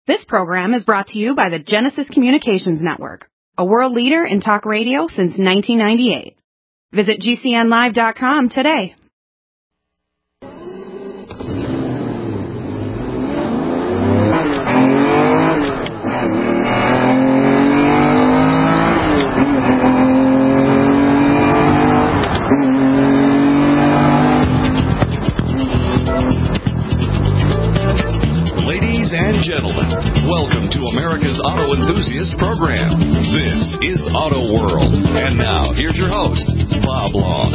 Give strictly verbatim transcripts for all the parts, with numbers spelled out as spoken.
This program is brought to you by the Genesis Communications Network, a world leader in talk radio since nineteen ninety-eight. Visit G C N live dot com today. Gentlemen, welcome to America's Auto Enthusiast Program. This is Auto World. And now, here's your host, Bob Long.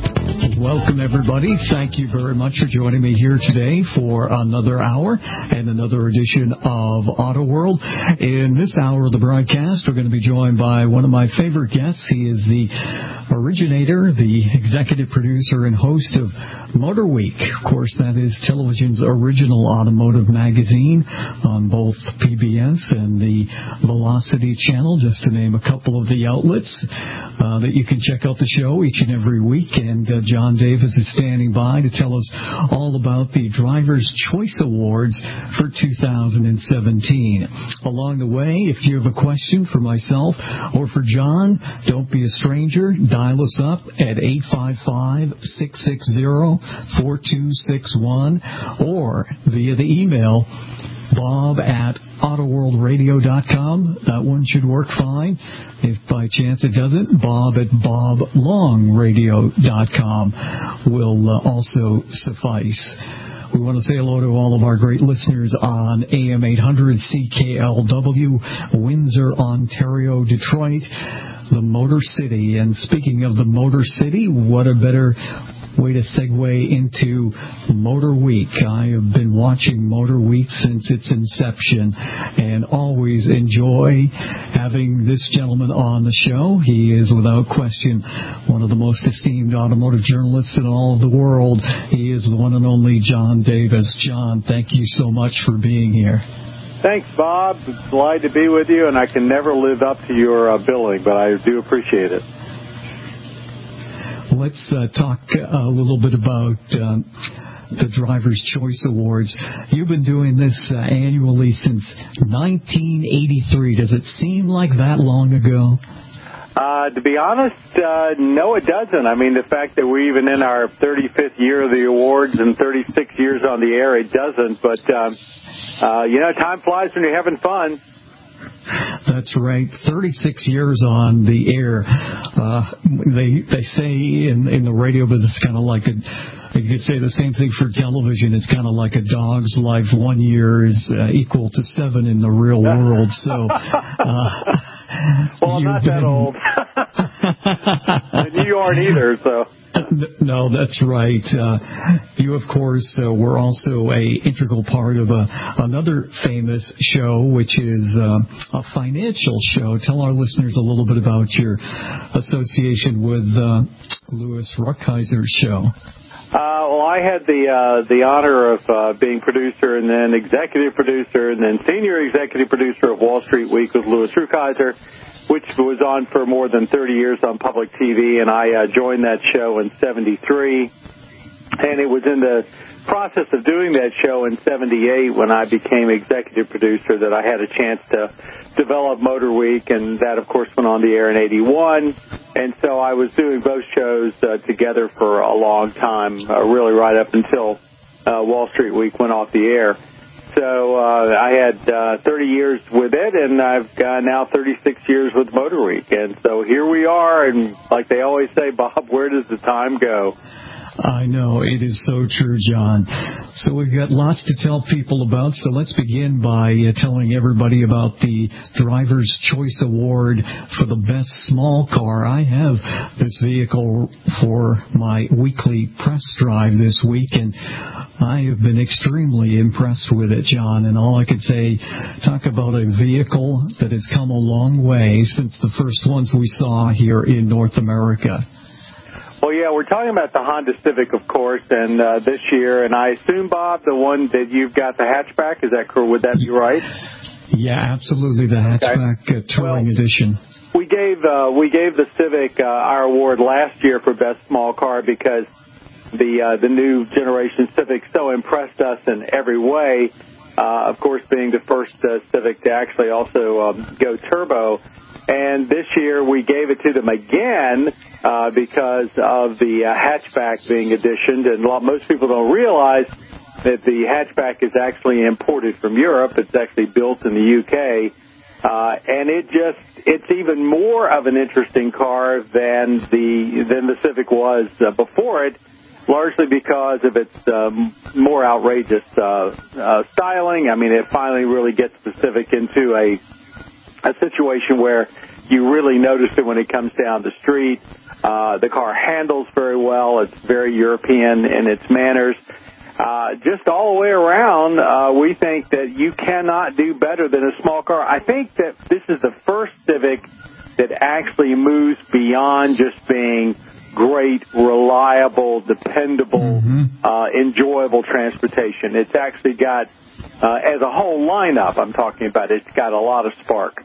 Welcome, everybody. Thank you very much for joining me here today for another hour and another edition of Auto World. In this hour of the broadcast, we're going to be joined by one of my favorite guests. He is the originator, the executive producer, and host of Motor Week. Of course, that is television's original automotive magazine on both P B S and the Velocity channel, just to name a couple of the outlets uh, that you can check out the show each and every week. And uh, John Davis is standing by to tell us all about the Driver's Choice Awards for two thousand seventeen. Along the way, if you have a question for myself or for John, don't be a stranger. Dial us up at eight five five, six six zero, four two six one or via the email Bob at auto world radio dot com. That one should work fine. If by chance it doesn't, Bob at bob long radio dot com will uh, also suffice. We want to say hello to all of our great listeners on A M eight hundred C K L W, Windsor, Ontario, Detroit, the Motor City. And speaking of the Motor City, what a better way to segue into Motor Week. I have been watching Motor Week since its inception and always enjoy having this gentleman on the show. He is, without question, one of the most esteemed automotive journalists in all of the world. He is the one and only John Davis. John, thank you so much for being here. Thanks, Bob. It's delighted to be with you, and I can never live up to your uh, billing, but I do appreciate it. Let's uh, talk a little bit about uh, the Driver's Choice Awards. You've been doing this uh, annually since nineteen eighty-three. Does it seem like that long ago? Uh, to be honest, uh, no, it doesn't. I mean, the fact that we're even in our thirty-fifth year of the awards and thirty-six years on the air, it doesn't. But, um, uh, you know, time flies when you're having fun. That's right. thirty-six years on the air. Uh, they they say in, in the radio business, kind of like a, you could say the same thing for television. It's kind of like a dog's life. One year is uh, equal to seven in the real world. So, uh, well, I'm not been... that old. And you aren't either, so. No, that's right. Uh, you, of course, uh, were also a integral part of a, another famous show, which is uh, a financial show. Tell our listeners a little bit about your association with uh, Louis Rukeyser's show. Uh, well, I had the uh, the honor of uh, being producer and then executive producer and then senior executive producer of Wall Street Week with Louis Rukeyser, which was on for more than thirty years on public T V, and I uh, joined that show in seventy-three. And it was in the process of doing that show in seventy-eight when I became executive producer that I had a chance to develop Motor Week, and that, of course, went on the air in eighty-one. And so I was doing both shows uh, together for a long time, uh, really right up until uh, Wall Street Week went off the air. So uh, I had uh, thirty years with it, and I've got now thirty-six years with Motor Week. And so here we are, and like they always say, Bob, where does the time go? I know, it is so true, John. So we've got lots to tell people about, so let's begin by uh, telling everybody about the Driver's Choice Award for the best small car. I have this vehicle for my weekly press drive this week, and I have been extremely impressed with it, John, and all I could say, talk about a vehicle that has come a long way since the first ones we saw here in North America. Well, yeah, we're talking about the Honda Civic, of course, and uh, this year, and I assume, Bob, the one that you've got the hatchback, is that correct? Would that be right? Yeah, absolutely, the hatchback okay. uh, touring well, edition. We gave uh, we gave the Civic uh, our award last year for best small car because the uh, the new generation Civic so impressed us in every way. uh, of course, being the first uh, Civic to actually also um, go turbo. And this year we gave it to them again uh, because of the uh, hatchback being additioned. And a lot, most people don't realize that the hatchback is actually imported from Europe. It's actually built in the U K. Uh, and it just, it's even more of an interesting car than the, than the Civic was uh, before it, largely because of its um, more outrageous uh, uh, styling. I mean, it finally really gets the Civic into a a situation where you really notice it when it comes down the street. Uh, the car handles very well. It's very European in its manners. Uh, just all the way around, uh, we think that you cannot do better than a small car. I think that this is the first Civic that actually moves beyond just being great, reliable, dependable, mm-hmm. uh, enjoyable transportation. It's actually got, uh, as a whole lineup, I'm talking about, it's got a lot of spark.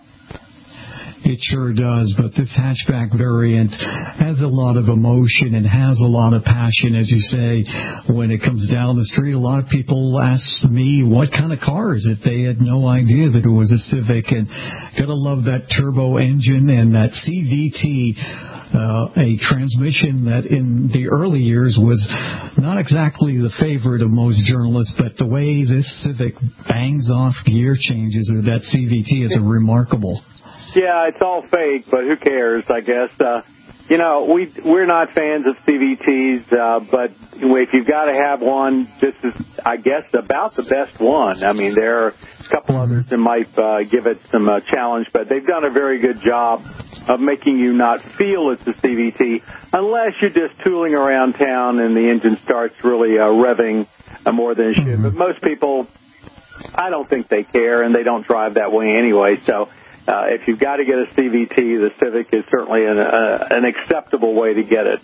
It sure does, but this hatchback variant has a lot of emotion and has a lot of passion, as you say. When it comes down the street, a lot of people ask me what kind of car is it. They had no idea that it was a Civic, and gotta love that turbo engine and that C V T. Uh, a transmission that in the early years was not exactly the favorite of most journalists, but the way this Civic bangs off gear changes with that C V T is remarkable. Yeah, it's all fake, but who cares, I guess. Uh, you know, we, we're not fans of C V Ts, uh, but if you've got to have one, this is, I guess, about the best one. I mean, there are a couple others that might uh, give it some uh, challenge, but they've done a very good job of making you not feel it's a C V T unless you're just tooling around town and the engine starts really uh, revving uh, more than it should. Mm-hmm. But most people, I don't think they care, and they don't drive that way anyway, so... Uh, if you've got to get a C V T, the Civic is certainly an, uh, an acceptable way to get it.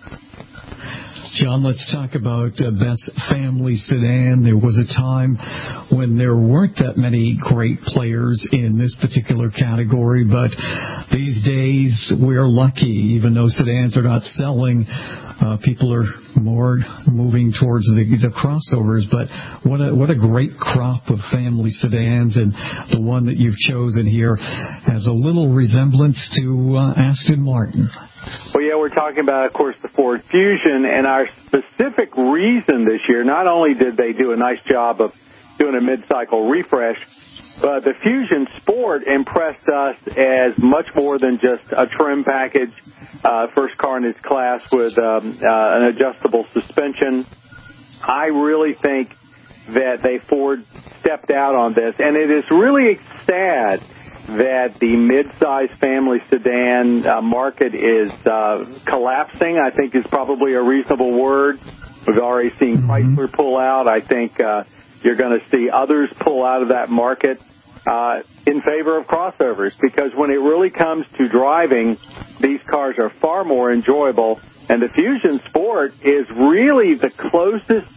John, let's talk about uh, best family sedan. There was a time when there weren't that many great players in this particular category, but these days we're lucky. Even though sedans are not selling, uh, people are more moving towards the, the crossovers. But what a what a great crop of family sedans, and the one that you've chosen here has a little resemblance to uh, Aston Martin. Well, yeah, we're talking about, of course, the Ford Fusion, and our specific reason this year, not only did they do a nice job of doing a mid-cycle refresh, but the Fusion Sport impressed us as much more than just a trim package, uh, first car in its class with um, uh, an adjustable suspension. I really think that they Ford stepped out on this, and it is really sad that the mid-size family sedan uh, market is uh, collapsing, I think is probably a reasonable word. We've already seen mm-hmm. Chrysler pull out. I think uh, you're going to see others pull out of that market uh, in favor of crossovers, because when it really comes to driving, these cars are far more enjoyable, and the Fusion Sport is really the closest,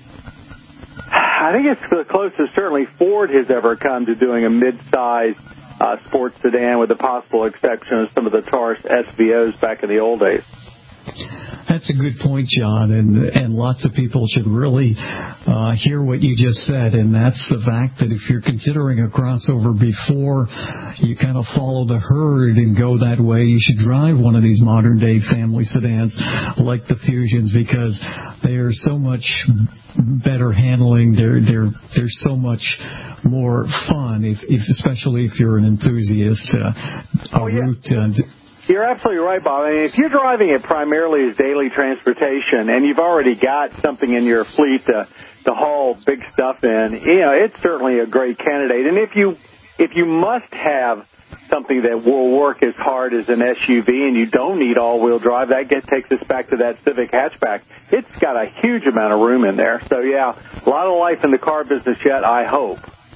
I think it's the closest certainly Ford has ever come to doing a mid-size Uh, sports sedan, with the possible exception of some of the Taurus S V Os back in the old days. That's a good point, John, and and lots of people should really uh, hear what you just said, and that's the fact that if you're considering a crossover before you kind of follow the herd and go that way, you should drive one of these modern-day family sedans like the Fusions, because they are so much better handling. They're they're they're so much more fun, if, if especially if you're an enthusiast. Uh, oh, yeah. route, uh, You're absolutely right, Bob. I mean, if you're driving it primarily as daily transportation and you've already got something in your fleet to, to haul big stuff in, you know, it's certainly a great candidate. And if you if you must have something that will work as hard as an S U V and you don't need all-wheel drive, that gets, takes us back to that Civic hatchback. It's got a huge amount of room in there. So, yeah, a lot of life in the car business yet, I hope.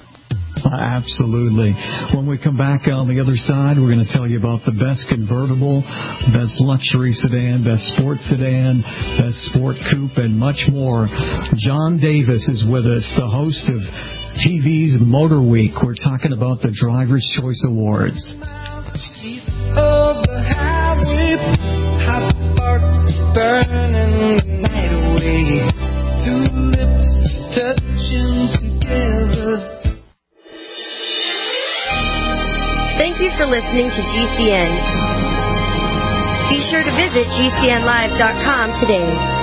Absolutely. When we come back on the other side, we're going to tell you about the best convertible, best luxury sedan, best sports sedan, best sport coupe, and much more. John Davis is with us, the host of T V's Motor Week. We're talking about the Driver's Choice Awards. Burning the night away, two lips touching together. Thank you for listening to G C N. Be sure to visit G C N live dot com today.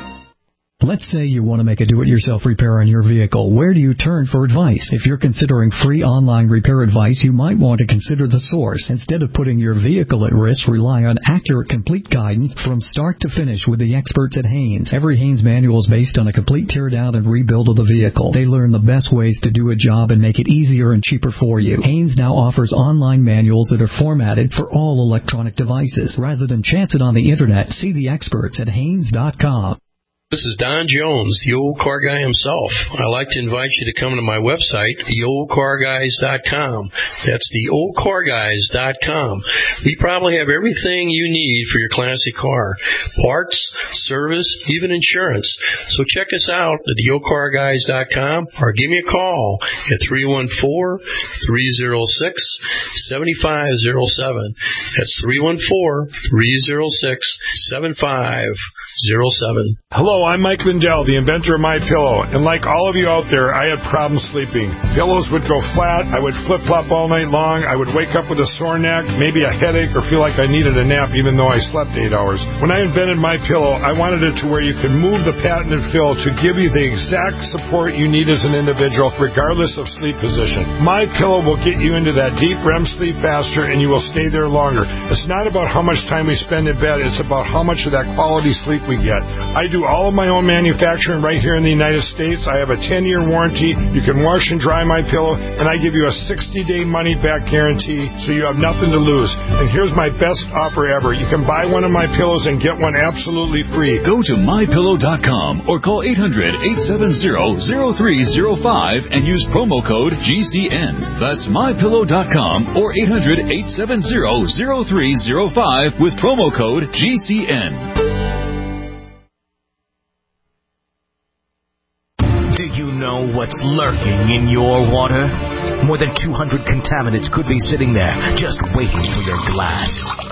Let's say you want to make a do-it-yourself repair on your vehicle. Where do you turn for advice? If you're considering free online repair advice, you might want to consider the source. Instead of putting your vehicle at risk, rely on accurate, complete guidance from start to finish with the experts at Haynes. Every Haynes manual is based on a complete tear-down and rebuild of the vehicle. They learn the best ways to do a job and make it easier and cheaper for you. Haynes now offers online manuals that are formatted for all electronic devices. Rather than chance it on the Internet, see the experts at Haynes dot com. This is Don Jones, the old car guy himself. I'd like to invite you to come to my website, the old car guys dot com. That's the old car guys dot com. We probably have everything you need for your classic car. Parts, service, even insurance. So check us out at the old car guys dot com or give me a call at three one four, three oh six, seven five oh seven. That's three one four, three oh six, seven five oh seven. Hello, I'm Mike Lindell, the inventor of MyPillow, and like all of you out there, I had problems sleeping. Pillows would go flat, I would flip-flop all night long, I would wake up with a sore neck, maybe a headache, or feel like I needed a nap even though I slept eight hours. When I invented MyPillow, I wanted it to where you could move the patented fill to give you the exact support you need as an individual, regardless of sleep position. MyPillow will get you into that deep R E M sleep faster, and you will stay there longer. It's not about how much time we spend in bed, it's about how much of that quality sleep we get. I do all of my own manufacturing right here in the United States. I have a ten-year warranty. You can wash and dry my pillow, and I give you a sixty-day money-back guarantee, so you have nothing to lose. And here's my best offer ever. You can buy one of my pillows and get one absolutely free. Go to my pillow dot com or call eight hundred, eight seven zero, zero three zero five and use promo code G C N. That's my pillow dot com or eight hundred, eight seven zero, zero three zero five with promo code G C N. Do you know what's lurking in your water? More than two hundred contaminants could be sitting there, just waiting for your glass.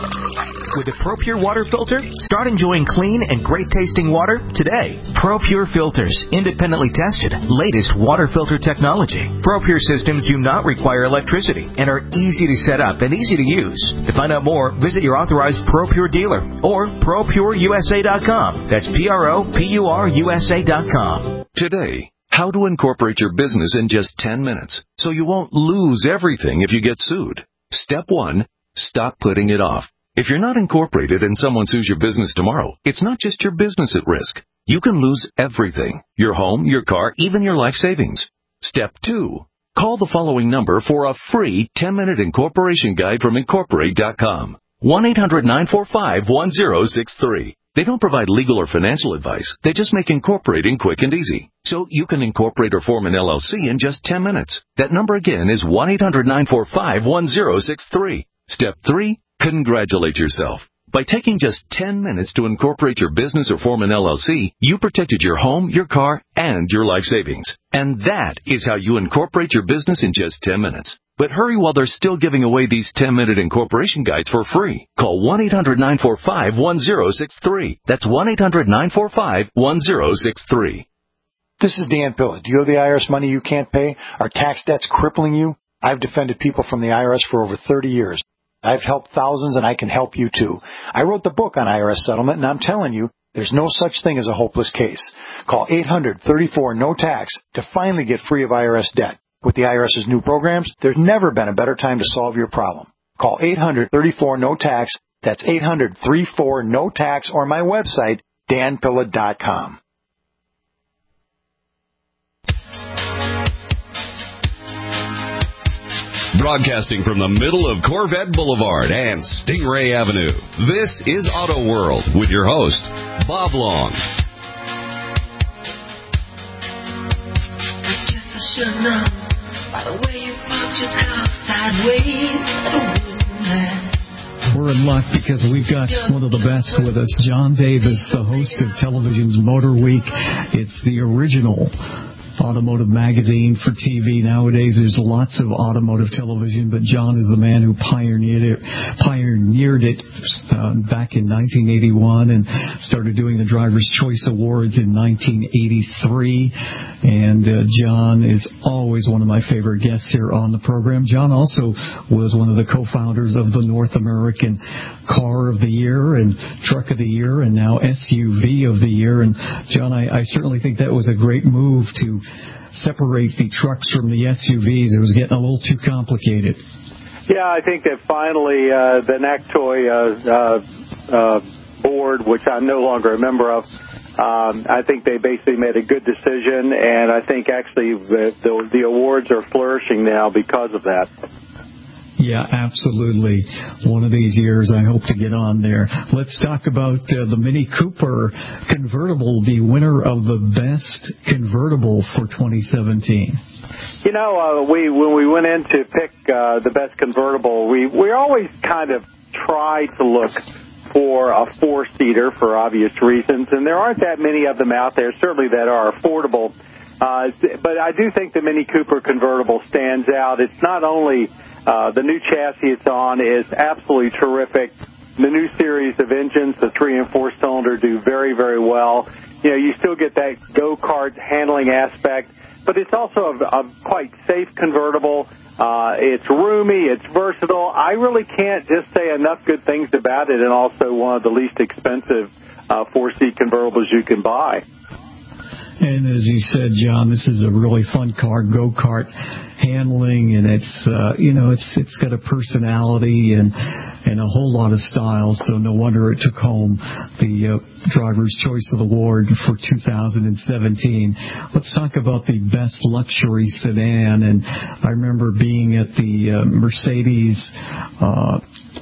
With a ProPure water filter, start enjoying clean and great-tasting water today. ProPure filters, independently tested, latest water filter technology. ProPure systems do not require electricity and are easy to set up and easy to use. To find out more, visit your authorized ProPure dealer or pro pure U S A dot com. That's P R O P U R U S A dot com. Today, how to incorporate your business in just ten minutes so you won't lose everything if you get sued. Step one, stop putting it off. If you're not incorporated and someone sues your business tomorrow, it's not just your business at risk. You can lose everything: your home, your car, even your life savings. Step two, call the following number for a free ten-minute incorporation guide from incorporate dot com. one eight hundred, nine four five, one zero six three. They don't provide legal or financial advice. They just make incorporating quick and easy. So you can incorporate or form an L L C in just ten minutes. That number again is one eight hundred, nine four five, one zero six three. Step three, congratulate yourself. By taking just ten minutes to incorporate your business or form an L L C, you protected your home, your car, and your life savings. And that is how you incorporate your business in just ten minutes. But hurry while they're still giving away these ten-minute incorporation guides for free. Call one eight hundred, nine four five, one zero six three. That's one eight hundred, nine four five, one zero six three. This is Dan Pilla. Do you owe the I R S money you can't pay? Are tax debts crippling you? I've defended people from the I R S for over thirty years. I've helped thousands, and I can help you, too. I wrote the book on I R S settlement, and I'm telling you, there's no such thing as a hopeless case. Call eight hundred, thirty-four, no tax to finally get free of I R S debt. With the I R S's new programs, there's never been a better time to solve your problem. Call eight hundred, thirty-four, no tax. That's eight hundred, thirty-four, no tax, or my website, dan pilla dot com. Broadcasting from the middle of Corvette Boulevard and Stingray Avenue, this is Auto World with your host, Bob Long. I guess I should know by the way you parked your car sideways. We're in luck because we've got one of the best with us, John Davis, the host of television's Motor Week. It's the original automotive magazine for T V. Nowadays, there's lots of automotive television, but John is the man who pioneered it, pioneered it uh, back in nineteen eighty-one and started doing the Driver's Choice Awards in nineteen eighty-three. And uh, John is always one of my favorite guests here on the program. John also was one of the co-founders of the North American Car of the Year and Truck of the Year and now S U V of the Year. And John, I, I certainly think that was a great move to separate the trucks from the S U Vs. It was getting a little too complicated. Yeah, I think that finally uh, the NACTOY uh, uh, uh, board, which I'm no longer a member of, um, I think they basically made a good decision, and I think actually the, the, the awards are flourishing now because of that. Yeah, absolutely. One of these years, I hope to get on there. Let's talk about uh, the Mini Cooper convertible, the winner of the best convertible for twenty seventeen. You know, uh, we when we went in to pick uh, the best convertible, we we always kind of tried to look for a four-seater for obvious reasons, and there aren't that many of them out there, certainly that are affordable. Uh, but I do think the Mini Cooper convertible stands out. It's not only Uh, the new chassis it's on is absolutely terrific. The new series of engines, the three and four cylinder, do very, very well. You know, you still get that go-kart handling aspect, but it's also a, a quite safe convertible. Uh, it's roomy, it's versatile. I really can't just say enough good things about it, and also one of the least expensive uh, four-seat convertibles you can buy. And as you said, John, this is a really fun car, go-kart handling, and it's, uh, you know, it's it's got a personality and and a whole lot of style, so no wonder it took home the uh, Driver's Choice Award for two thousand seventeen. Let's talk about the best luxury sedan, and I remember being at the uh, Mercedes uh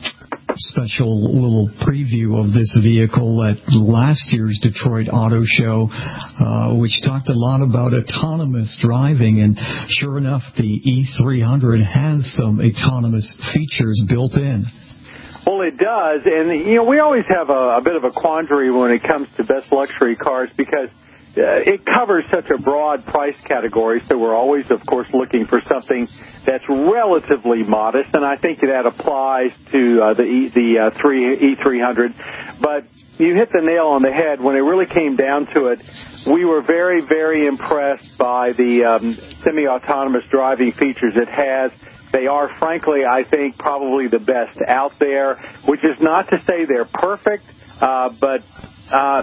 special little preview of this vehicle at last year's Detroit Auto Show, uh, which talked a lot about autonomous driving, and sure enough, the E three hundred has some autonomous features built in. Well, it does, and you know, we always have a, a bit of a quandary when it comes to best luxury cars because Uh, it covers such a broad price category, so we're always, of course, looking for something that's relatively modest, and I think that applies to uh, the e, the uh, three, E three hundred. But you hit the nail on the head. When it really came down to it, we were very, very impressed by the um, semi-autonomous driving features it has. They are, frankly, I think, probably the best out there, which is not to say they're perfect, uh, but... Uh,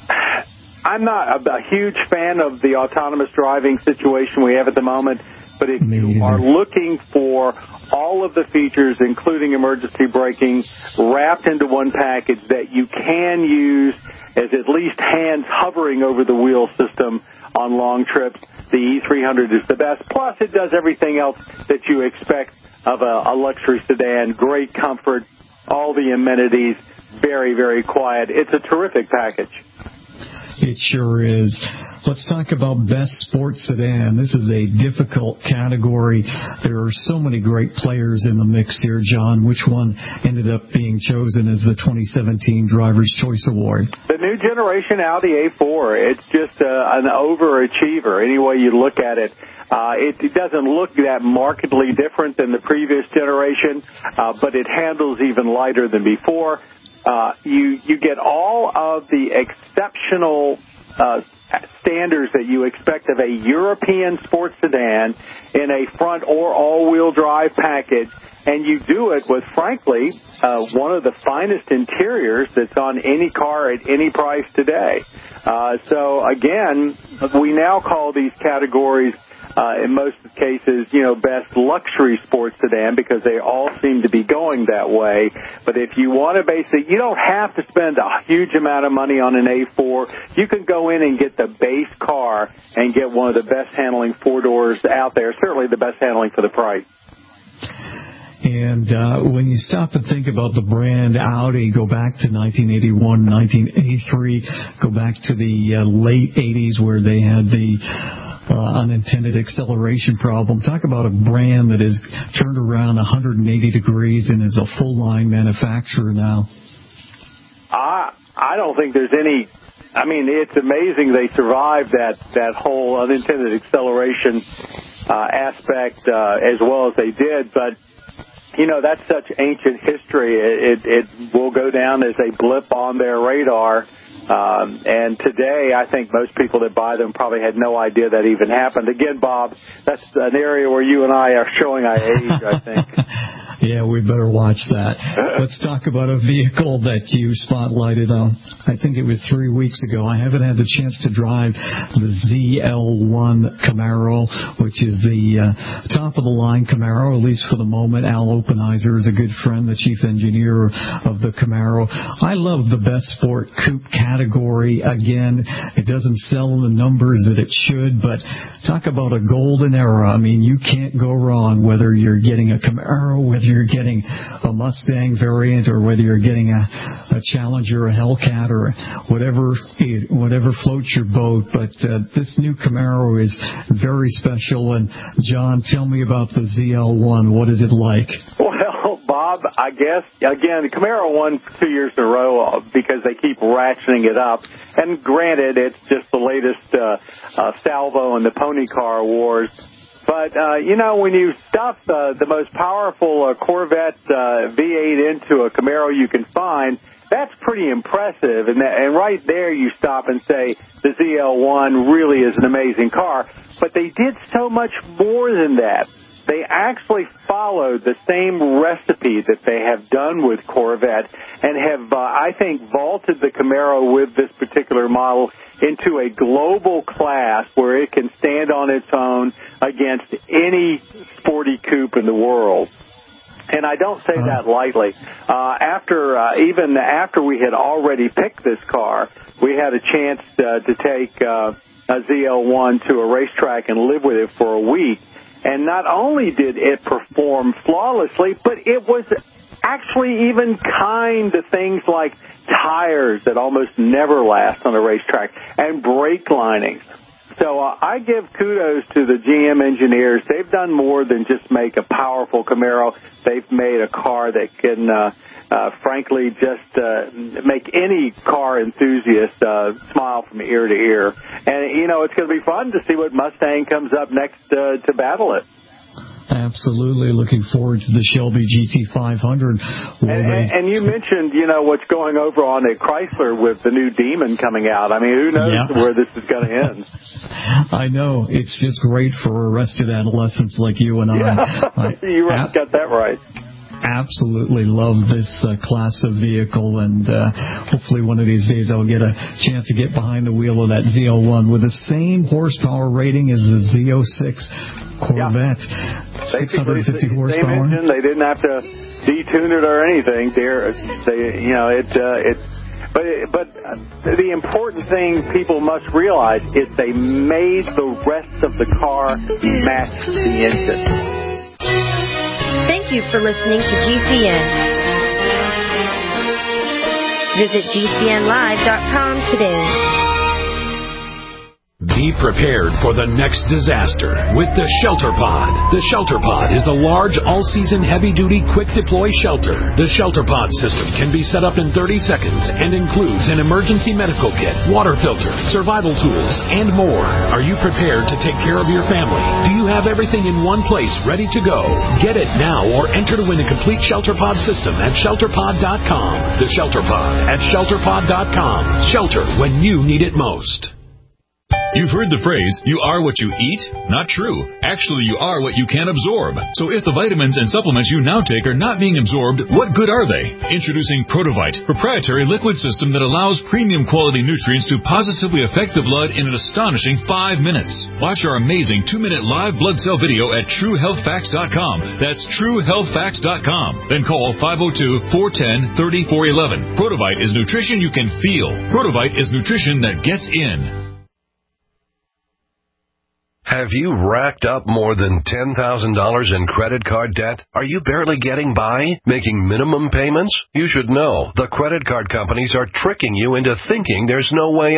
I'm not a, a huge fan of the autonomous driving situation we have at the moment, but if you are looking for all of the features, including emergency braking, wrapped into one package that you can use as at least hands hovering over the wheel system on long trips, the E three hundred is the best. Plus, it does everything else that you expect of a, a luxury sedan. Great comfort, all the amenities, very, very quiet. It's a terrific package. It sure is. Let's talk about best sports sedan. This is a difficult category. There are so many great players in the mix here, John. Which one ended up being chosen as the twenty seventeen Driver's Choice Award? The new generation Audi A four. It's just uh, an overachiever, any way you look at it. Uh, it, it doesn't look that markedly different than the previous generation, uh, but it handles even lighter than before. Uh, you you get all of the exceptional uh, standards that you expect of a European sports sedan in a front or all-wheel drive package, and you do it with, frankly, uh, one of the finest interiors that's on any car at any price today. Uh, so, again, we now call these categories Uh, in most cases, you know, best luxury sports sedan because they all seem to be going that way. But if you want to basically, you don't have to spend a huge amount of money on an A four. You can go in and get the base car and get one of the best handling four doors out there, certainly the best handling for the price. And uh, when you stop and think about the brand Audi, go back to nineteen eighty-one, nineteen eighty-three, go back to the uh, late eighties where they had the Uh, unintended acceleration problem. Talk about a brand that is turned around one hundred eighty degrees and is a full-line manufacturer now. I I don't think there's any I mean, it's amazing they survived that, that whole unintended acceleration uh, aspect uh, as well as they did. But, you know, that's such ancient history. It, it, it will go down as a blip on their radar. Um, and today, I think most people that buy them probably had no idea that even happened. Again, Bob, that's an area where you and I are showing our age, I think. Yeah, we better watch that. Let's talk about a vehicle that you spotlighted on. I think it was three weeks ago. I haven't had the chance to drive the Z L one Camaro, which is the uh, top-of-the-line Camaro, at least for the moment. Al Openizer is a good friend, the chief engineer of the Camaro. I love the best sport coupe category. Again, it doesn't sell in the numbers that it should, but talk about a golden era. I mean, you can't go wrong whether you're getting a Camaro, whether you're getting a Mustang variant, or whether you're getting a, a Challenger, a Hellcat, or whatever whatever floats your boat. But uh, this new Camaro is very special. And John, tell me about the Z L one. What is it like? Well, Bob, I guess, again, the Camaro won two years in a row because they keep ratcheting it up. And granted, it's just the latest uh, uh, salvo in the pony car wars. But, uh, you know, when you stuff uh, the most powerful uh, Corvette uh, V eight into a Camaro you can find, that's pretty impressive. And, that, and right there you stop and say the Z L one really is an amazing car. But they did so much more than that. They actually followed the same recipe that they have done with Corvette and have, uh, I think, vaulted the Camaro with this particular model into a global class where it can stand on its own against any sporty coupe in the world. And I don't say that lightly. Uh, after, uh, even after we had already picked this car, we had a chance uh, to take uh, a Z L one to a racetrack and live with it for a week. And not only did it perform flawlessly, but it was actually even kind to things like tires that almost never last on a racetrack and brake linings. So uh, I give kudos to the G M engineers. They've done more than just make a powerful Camaro. They've made a car that can, uh, uh, frankly, just uh, make any car enthusiast uh, smile from ear to ear. And, you know, it's going to be fun to see what Mustang comes up next uh, to battle it. Absolutely. Looking forward to the Shelby G T five hundred. And, and, and you mentioned, you know, what's going over on at Chrysler with the new Demon coming out. I mean, who knows yeah. where this is going to end? I know. It's just great for arrested adolescents like you and I. Yeah. I you right, got that right. Absolutely love this uh, class of vehicle, and uh, hopefully one of these days I'll get a chance to get behind the wheel of that Z L one with the same horsepower rating as the Z oh six Corvette. Yeah. six hundred fifty the horsepower. Same engine. They didn't have to detune it or anything. They're, they, you know, it, uh, it. But but the important thing people must realize is they made the rest of the car match the engine. Thank you for listening to G C N. Visit G C N live dot com today. Be prepared for the next disaster with the Shelter Pod. The Shelter Pod is a large, all-season, heavy-duty, quick-deploy shelter. The Shelter Pod system can be set up in thirty seconds and includes an emergency medical kit, water filter, survival tools, and more. Are you prepared to take care of your family? Do you have everything in one place ready to go? Get it now or enter to win a complete Shelter Pod system at shelter pod dot com. The Shelter Pod at shelter pod dot com. Shelter when you need it most. You've heard the phrase, you are what you eat? Not true. Actually, you are what you can absorb. So if the vitamins and supplements you now take are not being absorbed, what good are they? Introducing Protovite, proprietary liquid system that allows premium quality nutrients to positively affect the blood in an astonishing five minutes. Watch our amazing two-minute live blood cell video at true health facts dot com. That's true health facts dot com. Then call five oh two, four one oh, three oh four one. Protovite is nutrition you can feel. Protovite is nutrition that gets in. Have you racked up more than ten thousand dollars in credit card debt? Are you barely getting by, making minimum payments? You should know the credit card companies are tricking you into thinking there's no way out.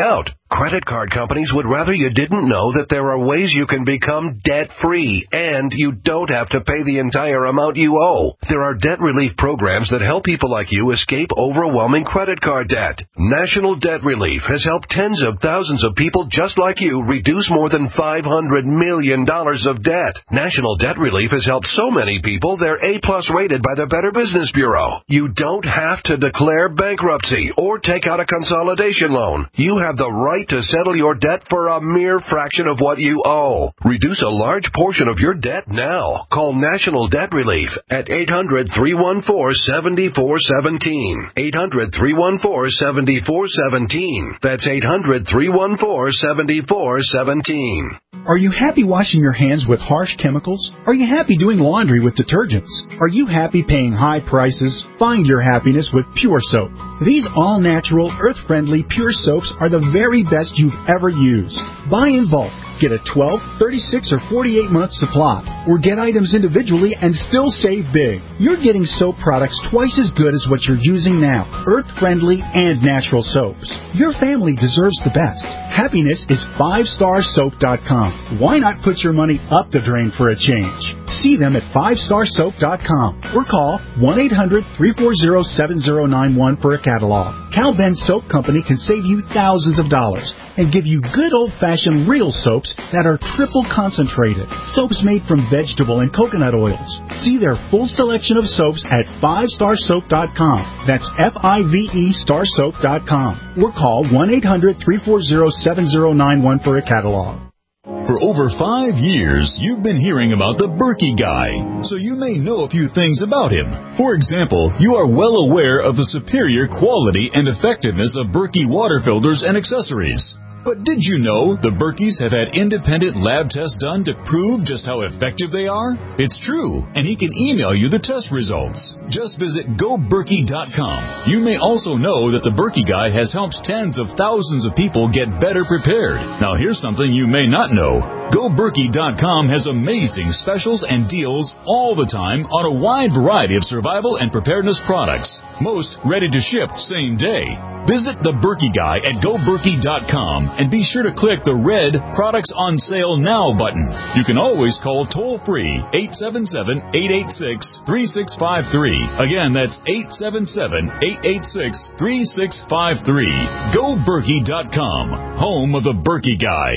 Credit card companies would rather you didn't know that there are ways you can become debt-free, and you don't have to pay the entire amount you owe. There are debt relief programs that help people like you escape overwhelming credit card debt. National Debt Relief has helped tens of thousands of people just like you reduce more than five hundred million dollars of debt. National Debt Relief has helped so many people they're A-plus rated by the Better Business Bureau. You don't have to declare bankruptcy or take out a consolidation loan. You have the right to settle your debt for a mere fraction of what you owe. Reduce a large portion of your debt now. Call National Debt Relief at eight hundred, three one four, seven four one seven. eight hundred, three one four, seven four one seven. That's eight hundred, three one four, seven four one seven. Are you happy washing your hands with harsh chemicals? Are you happy doing laundry with detergents? Are you happy paying high prices? Find your happiness with Pure Soap. These all-natural, earth-friendly Pure Soaps are the very best you've ever used. Buy in bulk. Get a twelve, thirty-six, or forty-eight month supply, or get items individually and still save big. You're getting soap products twice as good as what you're using now, earth-friendly and natural soaps. Your family deserves the best. Happiness is five star soap dot com. Why not put your money up the drain for a change? See them at five star soap dot com or call one eight hundred, three four zero, seven zero nine one for a catalog. Cal Ben Soap Company can save you thousands of dollars and give you good old-fashioned real soaps that are triple concentrated. Soaps made from vegetable and coconut oils. See their full selection of soaps at five star soap dot com. That's F I V E star soap dot com. Or call one eight hundred, three four zero, seven zero nine one for a catalog. For over five years, you've been hearing about the Berkey Guy, so you may know a few things about him. For example, you are well aware of the superior quality and effectiveness of Berkey water filters and accessories. But did you know the Berkeys have had independent lab tests done to prove just how effective they are? It's true, and he can email you the test results. Just visit go berkey dot com. You may also know that the Berkey Guy has helped tens of thousands of people get better prepared. Now here's something you may not know. go berkey dot com has amazing specials and deals all the time on a wide variety of survival and preparedness products. Most ready to ship same day. Visit the Berkey Guy at go berkey dot com and be sure to click the red Products on Sale Now button. You can always call toll-free eight seven seven, eight eight six, three six five three. Again, that's eight seven seven, eight eight six, three six five three. go berkey dot com, home of the Berkey Guy.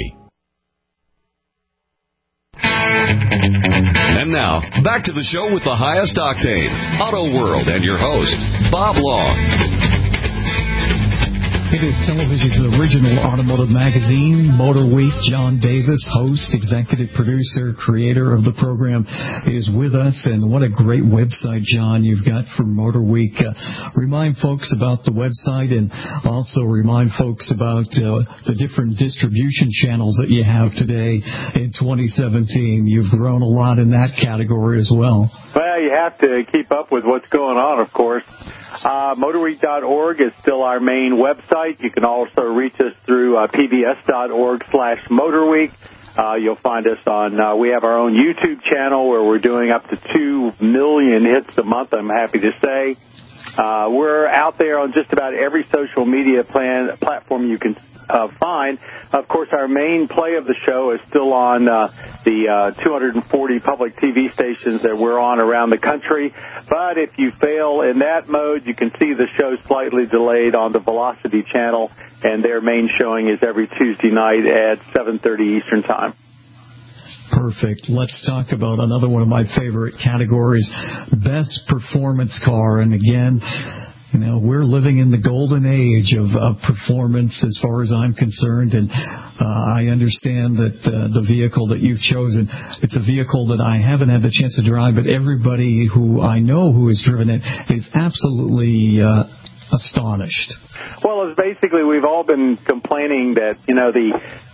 And now, back to the show with the highest octane, Auto World, and your host, Bob Long. It is television's original automotive magazine, Motor Week. John Davis, host, executive producer, creator of the program, is with us. And what a great website, John, you've got for Motor Week. Uh, remind folks about the website and also remind folks about uh, the different distribution channels that you have today in twenty seventeen. You've grown a lot in that category as well. Well, you have to keep up with what's going on, of course. Uh, motor week dot org is still our main website. You can also reach us through uh, P B S dot org slash motorweek. Uh, you'll find us on, uh, we have our own YouTube channel where we're doing up to two million hits a month, I'm happy to say. Uh, we're out there on just about every social media plan, platform you can uh, find. Of course, our main play of the show is still on uh, the uh, two hundred forty public T V stations that we're on around the country. But if you fail in that mode, you can see the show slightly delayed on the Velocity channel, and their main showing is every Tuesday night at seven thirty Eastern Time. Perfect. Let's talk about another one of my favorite categories, best performance car. And again, you know, we're living in the golden age of, of performance as far as I'm concerned. And uh, I understand that uh, the vehicle that you've chosen, it's a vehicle that I haven't had the chance to drive, but everybody who I know who has driven it is absolutely uh, astonished. Well, it's basically we've all been complaining that, you know, the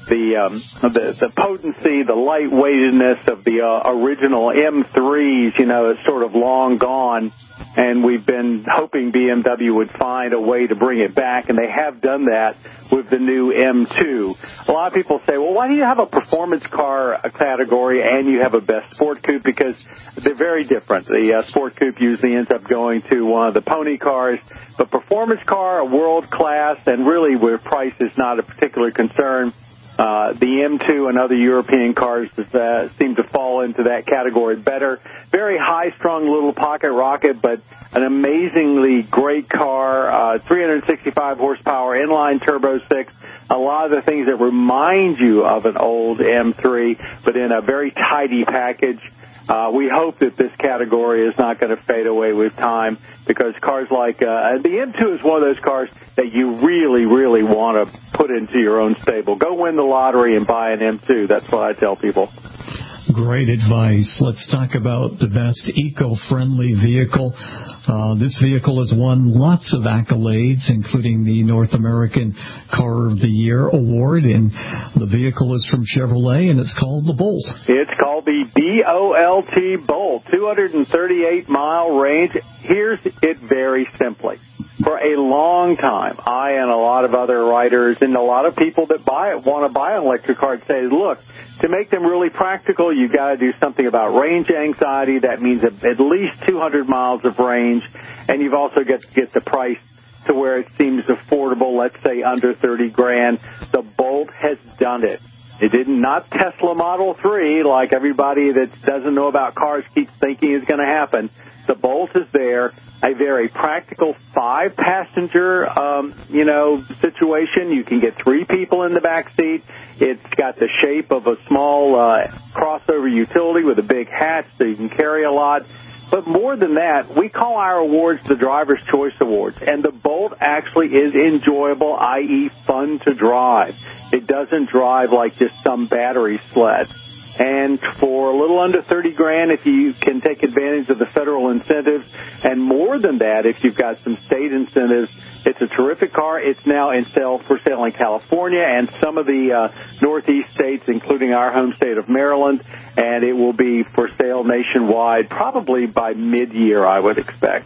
the um, the the potency, the lightweightedness of the uh, original M threes, you know, is sort of long gone, and we've been hoping B M W would find a way to bring it back, and they have done that with the new M two. A lot of people say, well, why do you have a performance car category and you have a best sport coupe? Because they're very different. The uh, sport coupe usually ends up going to one of the pony cars, but performance car, a world class, and really where price is not a particular concern. Uh, the M two and other European cars uh, seem to fall into that category better. Very high-strung little pocket rocket, but an amazingly great car, uh, three hundred sixty-five horsepower, inline turbo six, a lot of the things that remind you of an old M three, but in a very tidy package. Uh, we hope that this category is not going to fade away with time, because cars like uh, the M two is one of those cars that you really, really want to put into your own stable. Go win the lottery and buy an M two. That's what I tell people. Great advice. Let's talk about the best eco-friendly vehicle. Uh, this vehicle has won lots of accolades, including the North American Car of the Year award, and the vehicle is from Chevrolet, and it's called the Bolt. It's called the B O L T Bolt, two hundred thirty-eight mile range. Here's it very simply. For a long time, I and a lot of other writers and a lot of people that buy it want to buy an electric car say, look, to make them really practical, you've got to do something about range anxiety. That means at least two hundred miles of range, and you've also got to get the price to where it seems affordable, let's say under thirty grand. The Bolt has done it. It did not Tesla Model three, like everybody that doesn't know about cars keeps thinking is going to happen. The Bolt is there, a very practical five-passenger, um, you know, situation. You can get three people in the back seat. It's got the shape of a small uh, crossover utility with a big hatch, so you can carry a lot. But more than that, we call our awards the Driver's Choice Awards, and the Bolt actually is enjoyable, that is fun to drive. It doesn't drive like just some battery sled. And for a little under thirty grand, if you can take advantage of the federal incentives, and more than that, if you've got some state incentives, it's a terrific car. It's now in sale for sale in California and some of the uh, Northeast states, including our home state of Maryland, and it will be for sale nationwide probably by mid-year, I would expect.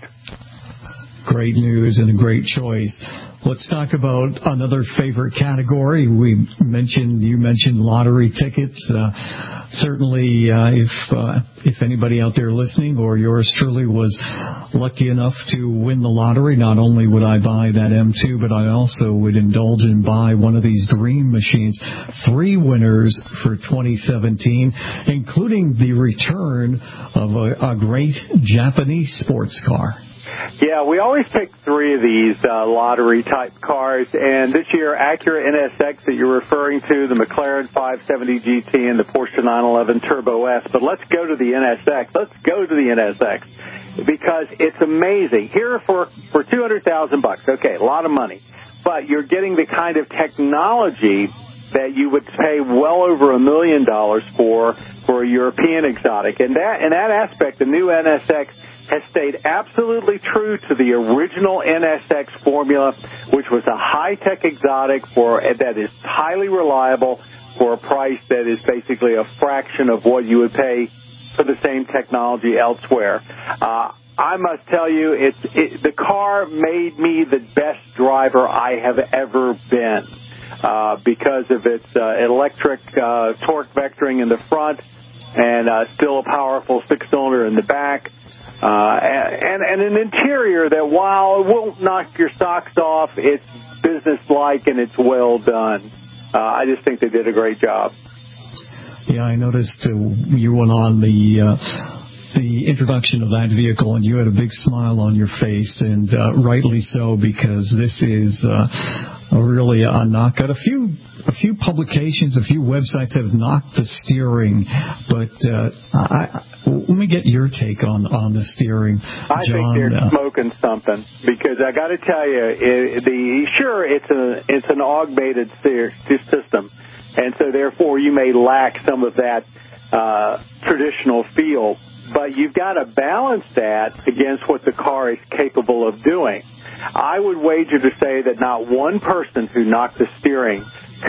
Great news and a great choice. Let's talk about another favorite category. We mentioned, you mentioned lottery tickets. Uh, certainly, uh, if uh, if anybody out there listening or yours truly was lucky enough to win the lottery, not only would I buy that M two, but I also would indulge and buy one of these dream machines. Three winners for twenty seventeen, including the return of a, a great Japanese sports car. Yeah, we always pick three of these uh, lottery-type cars, and this year, Acura N S X that you're referring to, the McLaren five seventy G T, and the Porsche nine eleven Turbo S. But let's go to the N S X. Let's go to the N S X because it's amazing. Here for for two hundred thousand bucks. Okay, a lot of money, but you're getting the kind of technology that you would pay well over a million dollars for for a European exotic, and that in that aspect, the new N S X has stayed absolutely true to the original N S X formula, which was a high-tech exotic for that is highly reliable for a price that is basically a fraction of what you would pay for the same technology elsewhere. Uh, I must tell you, it's it, the car made me the best driver I have ever been uh, because of its uh, electric uh, torque vectoring in the front and uh, still a powerful six-cylinder in the back. Uh, and, and an interior that, while it won't knock your socks off, it's businesslike and it's well done. Uh, I just think they did a great job. Yeah, I noticed uh, you went on the uh, the introduction of that vehicle, and you had a big smile on your face, and uh, rightly so, because this is uh, really a knockout. A few a few publications, a few websites have knocked the steering, but uh, I, let me get your take on, on the steering, I John. think they're uh, smoking something, because I got to tell you, it, the sure it's a it's an augmented steer, system, and so therefore you may lack some of that uh, traditional feel, but you've got to balance that against what the car is capable of doing. I would wager to say that not one person who knocked the steering could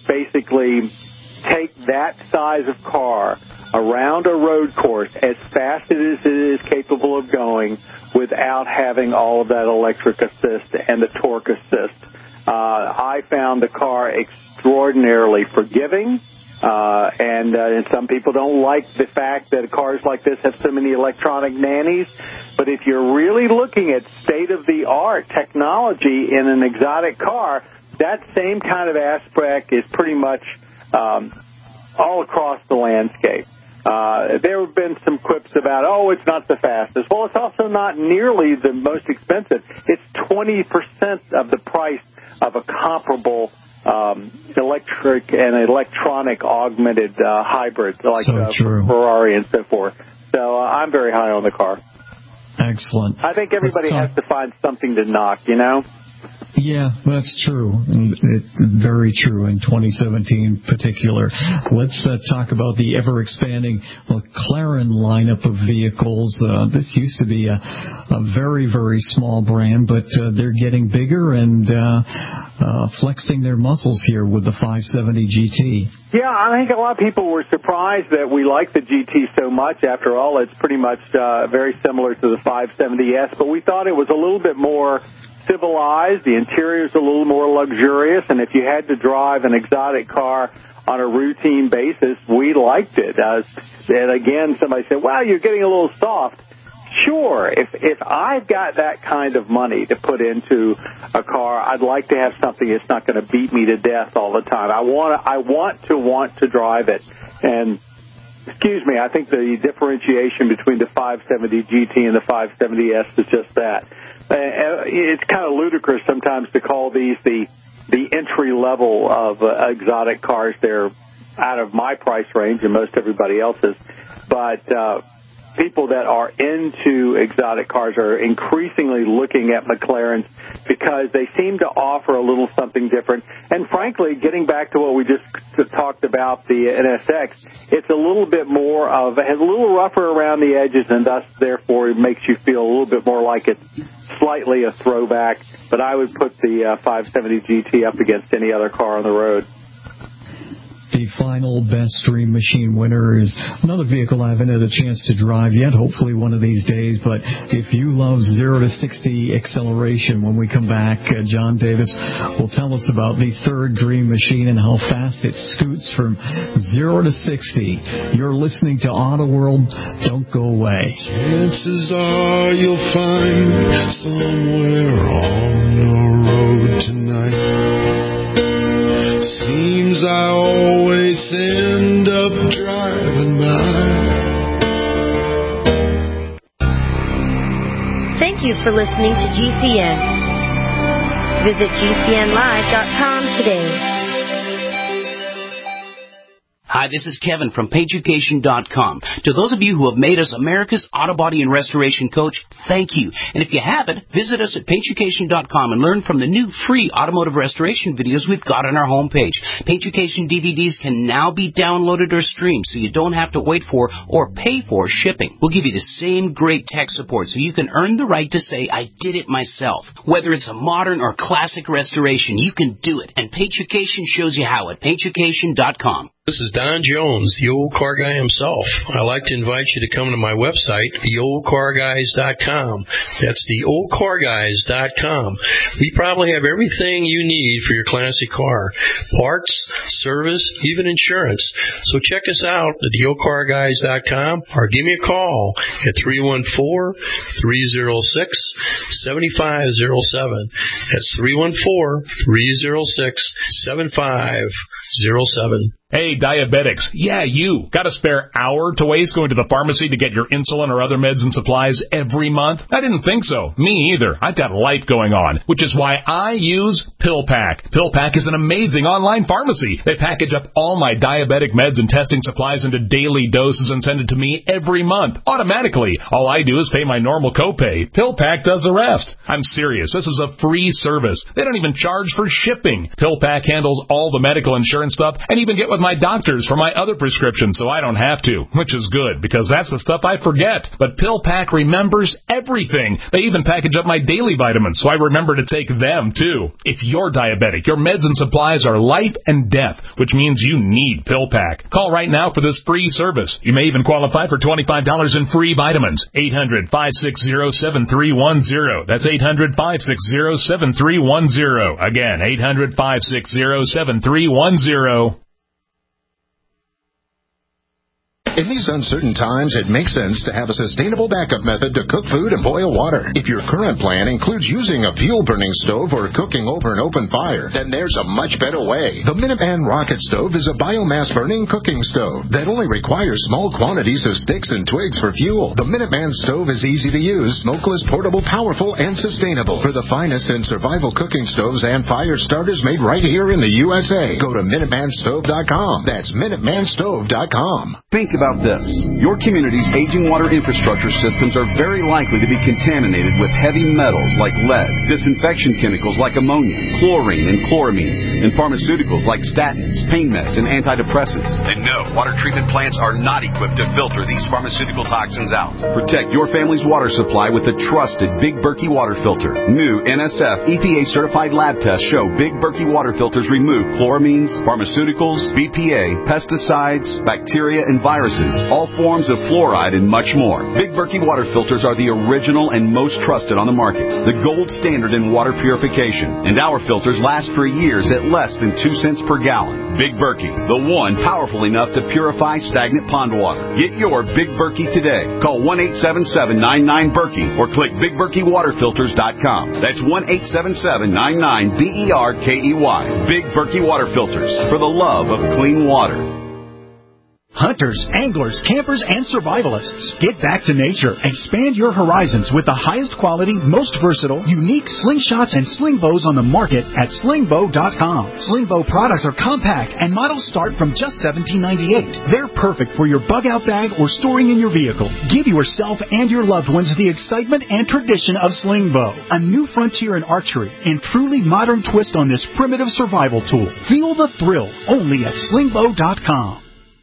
basically take that size of car around a road course as fast as it is capable of going without having all of that electric assist and the torque assist. Uh, I found the car extraordinarily forgiving. Uh, and, uh, and some people don't like the fact that cars like this have so many electronic nannies. But if you're really looking at state-of-the-art technology in an exotic car, that same kind of aspect is pretty much um, all across the landscape. Uh, there have been some quips about, oh, it's not the fastest. Well, it's also not nearly the most expensive. It's twenty percent of the price of a comparable Um, electric and electronic augmented uh, hybrids like so uh, true. Ferrari and so forth. So uh, I'm very high on the car. Excellent. I think everybody has to find something to knock, you know? Yeah, that's true. It, very true in twenty seventeen in particular. Let's uh, talk about the ever-expanding McLaren lineup of vehicles. Uh, this used to be a, a very, very small brand, but uh, they're getting bigger and uh, uh, flexing their muscles here with the five seventy G T. Yeah, I think a lot of people were surprised that we like the G T so much. After all, it's pretty much uh, very similar to the five seventy S, but we thought it was a little bit more civilized. The interior's a little more luxurious, and if you had to drive an exotic car on a routine basis, we liked it. Uh, and again, somebody said, well, you're getting a little soft. Sure, if if I've got that kind of money to put into a car, I'd like to have something that's not going to beat me to death all the time. I want I want to want to drive it. And excuse me, I think the differentiation between the five seventy G T and the five seventy S is just that. Uh, it's kind of ludicrous sometimes to call these the the entry level of uh, exotic cars. They're out of my price range and most everybody else's. But uh, people that are into exotic cars are increasingly looking at McLarens because they seem to offer a little something different. And frankly, getting back to what we just talked about, the N S X, it's a little bit more of, has a little rougher around the edges, and thus, therefore, it makes you feel a little bit more like it's slightly a throwback. But I would put the uh, five seventy G T up against any other car on the road. The final Best Dream Machine winner is another vehicle I haven't had a chance to drive yet, hopefully one of these days. But if you love zero to sixty acceleration, when we come back, uh, John Davis will tell us about the third Dream Machine and how fast it scoots from zero to sixty. You're listening to Auto World. Don't go away. Chances are you'll find somewhere on the road tonight. Seems I always end up driving by. Thank you for listening to G C N. Visit G C N live dot com today. Hi, this is Kevin from Paintucation dot com. To those of you who have made us America's Auto Body and Restoration Coach, thank you. And if you haven't, visit us at Paintucation dot com and learn from the new free automotive restoration videos we've got on our homepage. Paintucation D V Ds can now be downloaded or streamed, so you don't have to wait for or pay for shipping. We'll give you the same great tech support so you can earn the right to say, I did it myself. Whether it's a modern or classic restoration, you can do it. And Paintucation shows you how at Paintucation dot com. This is Don Jones, the old car guy himself. I'd like to invite you to come to my website, the old car guys dot com. That's the old car guys dot com. We probably have everything you need for your classic car. Parts, service, even insurance. So check us out at the old car guys dot com or give me a call at three one four, three oh six, seven five oh seven. That's three one four, three oh six, seven five oh seven. Hey, diabetics. Yeah, you. Got a spare hour to waste going to the pharmacy to get your insulin or other meds and supplies every month? I didn't think so. Me either. I've got life going on, which is why I use PillPack. PillPack is an amazing online pharmacy. They package up all my diabetic meds and testing supplies into daily doses and send it to me every month, automatically. All I do is pay my normal copay. PillPack does the rest. I'm serious. This is a free service. They don't even charge for shipping. PillPack handles all the medical insurance insurance stuff, and even get with my doctors for my other prescriptions so I don't have to, which is good because that's the stuff I forget. But PillPack remembers everything. They even package up my daily vitamins so I remember to take them too. If you're diabetic, your meds and supplies are life and death, which means you need PillPack. Call right now for this free service. You may even qualify for twenty-five dollars in free vitamins. eight hundred, five six zero, seven three one zero. That's eight hundred, five six zero, seven three one zero. Again, eight hundred, five six zero, seven three one zero. In these uncertain times, it makes sense to have a sustainable backup method to cook food and boil water. If your current plan includes using a fuel-burning stove or cooking over an open fire, then there's a much better way. The Minuteman Rocket Stove is a biomass-burning cooking stove that only requires small quantities of sticks and twigs for fuel. The Minuteman Stove is easy to use, smokeless, portable, powerful, and sustainable. For the finest in survival cooking stoves and fire starters made right here in the U S A, go to Minuteman Stove dot com. That's Minuteman Stove dot com. Think about this. Your community's aging water infrastructure systems are very likely to be contaminated with heavy metals like lead, disinfection chemicals like ammonia, chlorine and chloramines, and pharmaceuticals like statins, pain meds, and antidepressants. And no, water treatment plants are not equipped to filter these pharmaceutical toxins out. Protect your family's water supply with the trusted Big Berkey water filter. New N S F E P A-certified lab tests show Big Berkey water filters remove chloramines, pharmaceuticals, B P A, pesticides, bacteria, and viruses, all forms of fluoride, and much more. Big Berkey water filters are the original and most trusted on the market, the gold standard in water purification, and our filters last for years at less than two cents per gallon. Big Berkey, the one powerful enough to purify stagnant pond water. Get your Big Berkey today. Call one eight seven seven, nine nine, Berkey or click big berkey water filters dot com. That's one eight seven seven, nine nine, B E R K E Y. Big Berkey water filters, for the love of clean water. Hunters, anglers, campers, and survivalists. Get back to nature. Expand your horizons with the highest quality, most versatile, unique slingshots and sling bows on the market at sling bow dot com. Sling bow products are compact and models start from just seventeen ninety-eight. They're perfect for your bug-out bag or storing in your vehicle. Give yourself and your loved ones the excitement and tradition of sling bow. A new frontier in archery and truly modern twist on this primitive survival tool. Feel the thrill only at sling bow dot com.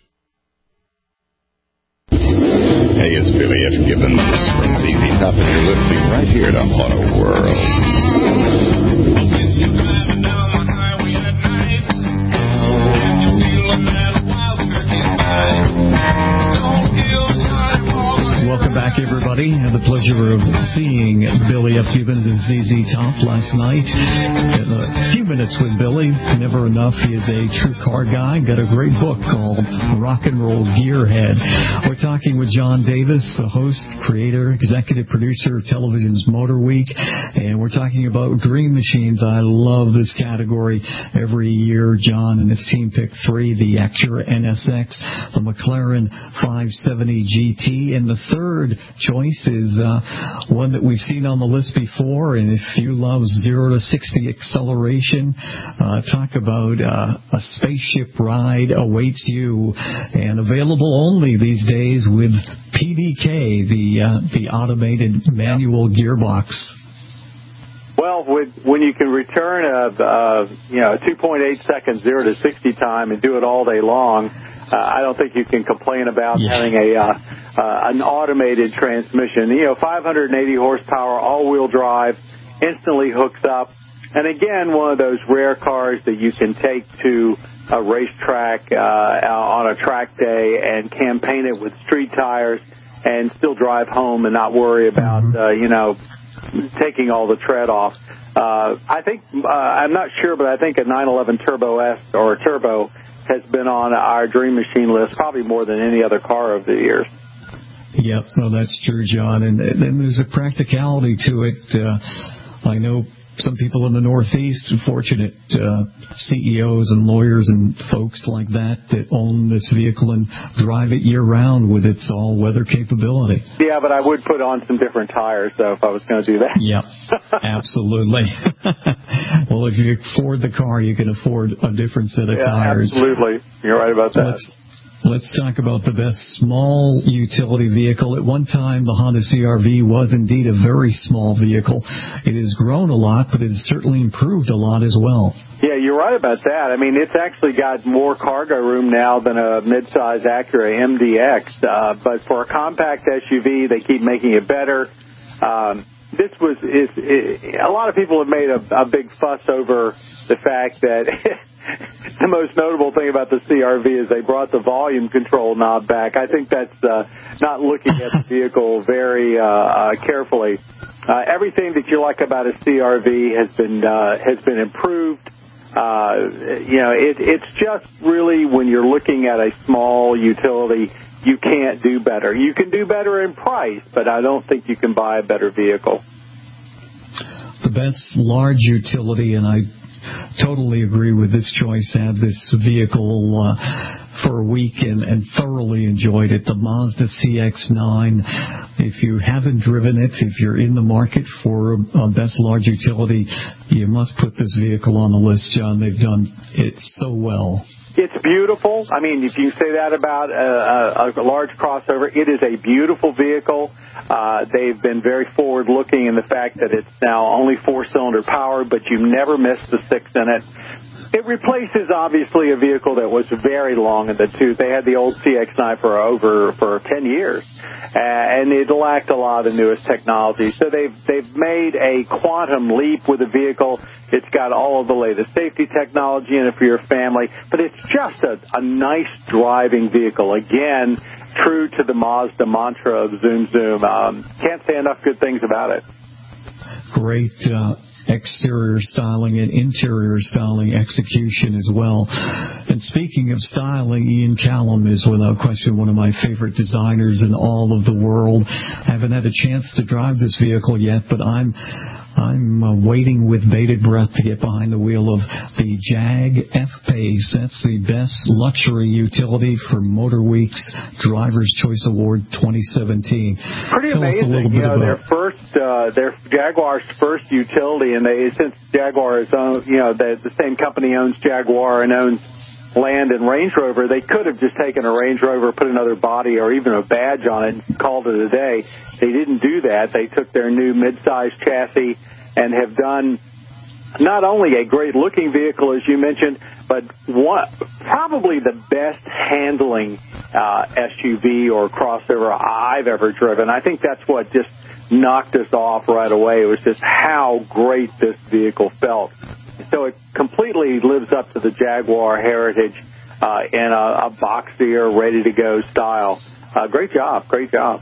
Hey, it's Billy F. Gibbons from Z Z Top, and you're listening right here to Auto World. Welcome back, everybody. I had the pleasure of seeing Billy F. Gibbons and Z Z Top last night. Had a few minutes with Billy. Never enough. He is a true car guy. Got a great book called Rock and Roll Gearhead. We're talking with John Davis, the host, creator, executive producer of television's Motor Week, and we're talking about dream machines. I love this category. Every year, John and his team pick three: the Acura N S X, the McLaren five seventy G T, and the third choice is uh, one that we've seen on the list before. And if you love zero to sixty acceleration, uh, talk about uh, a spaceship ride awaits you, and available only these days with P D K, the uh, the automated manual gearbox. Well, with, when you can return a, a you know a two point eight second zero to sixty time and do it all day long, uh, I don't think you can complain about yeah. having a uh, uh, an automated transmission. You know, five hundred eighty horsepower, all-wheel drive, instantly hooks up, and again, one of those rare cars that you can take to a racetrack uh, on a track day and campaign it with street tires and still drive home and not worry about uh, you know. taking all the tread off. Uh, I think, uh, I'm not sure, but I think a nine eleven Turbo S or a Turbo has been on our Dream Machine list probably more than any other car over the years. Yep, no, that's true, John. And, and there's a practicality to it. Uh, I know some people in the Northeast, fortunate uh, C E Os and lawyers and folks like that that own this vehicle and drive it year-round with its all-weather capability. Yeah, but I would put on some different tires, though, if I was going to do that. Yep, absolutely. Well, if you afford the car, you can afford a different set of yeah, tires. Absolutely. You're right about that. Let's, Let's talk about the best small utility vehicle. At one time, the Honda C R V was indeed a very small vehicle. It has grown a lot, but it has certainly improved a lot as well. Yeah, you're right about that. I mean, it's actually got more cargo room now than a midsize Acura M D X. Uh, but for a compact S U V, they keep making it better. Um, this was is, is a lot of people have made a, a big fuss over the fact that the most notable thing about the C R V is they brought the volume control knob back. I think that's uh, not looking at the vehicle very uh, uh, carefully. Uh, everything that you like about a C R V has been uh, has been improved. Uh, you know, it, it's just really when you're looking at a small utility, you can't do better. You can do better in price, but I don't think you can buy a better vehicle. The best large utility, and I totally agree with this choice. I had this vehicle uh, for a week and, and thoroughly enjoyed it. The Mazda C X nine. If you haven't driven it, if you're in the market for a, a best large utility, you must put this vehicle on the list, John. They've done it so well. It's beautiful. I mean, if you say that about a, a, a large crossover, it is a beautiful vehicle. Uh, they've been very forward-looking in the fact that it's now only four-cylinder powered, but you never miss the six in it. It replaces, obviously, a vehicle that was very long in the tooth. They had the old C X nine for over for ten years, uh, and it lacked a lot of the newest technology. So they've they've made a quantum leap with the vehicle. It's got all of the latest safety technology in it for your family, but it's just a, a nice driving vehicle. Again, true to the Mazda mantra of Zoom Zoom. Um, can't say enough good things about it. Great. Uh exterior styling and interior styling execution as well. And speaking of styling, Ian Callum is without question one of my favorite designers in all of the world. I haven't had a chance to drive this vehicle yet, but I'm I'm uh, waiting with bated breath to get behind the wheel of the Jag F-Pace. That's the best luxury utility for Motor Week's Driver's Choice Award twenty seventeen. Pretty Tell amazing. us a little you bit know, about their first, uh, their Jaguar's first utility, and they since Jaguar is owned, you know, the, the same company owns Jaguar and owns Land and Range Rover, they could have just taken a Range Rover, put another body or even a badge on it and called it a day. They didn't do that. They took their new mid-size chassis and have done not only a great-looking vehicle, as you mentioned, but one, probably the best handling uh, S U V or crossover I've ever driven. I think that's what just knocked us off right away. It was just how great this vehicle felt. So it completely lives up to the Jaguar heritage uh, in a, a boxier, ready-to-go style. Uh, great job, great job.